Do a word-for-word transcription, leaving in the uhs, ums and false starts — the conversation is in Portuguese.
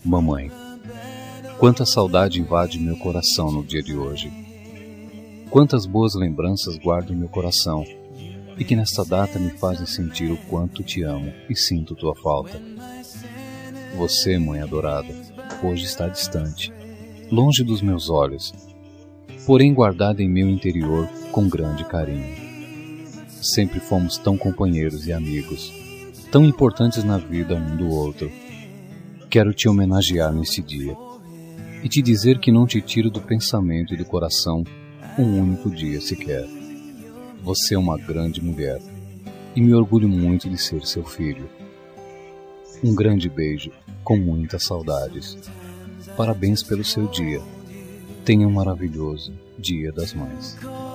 Mamãe, quanta saudade invade meu coração no dia de hoje. Quantas boas lembranças guardo em meu coração e que nesta data me fazem sentir o quanto te amo e sinto tua falta. Você, mãe adorada, hoje está distante, longe dos meus olhos, porém guardada em meu interior com grande carinho. Sempre fomos tão companheiros e amigos, tão importantes na vida um do outro. Quero te homenagear nesse dia e te dizer que não te tiro do pensamento e do coração um único dia sequer. Você é uma grande mulher e me orgulho muito de ser seu filho. Um grande beijo com muitas saudades. Parabéns pelo seu dia. Tenha um maravilhoso Dia das Mães.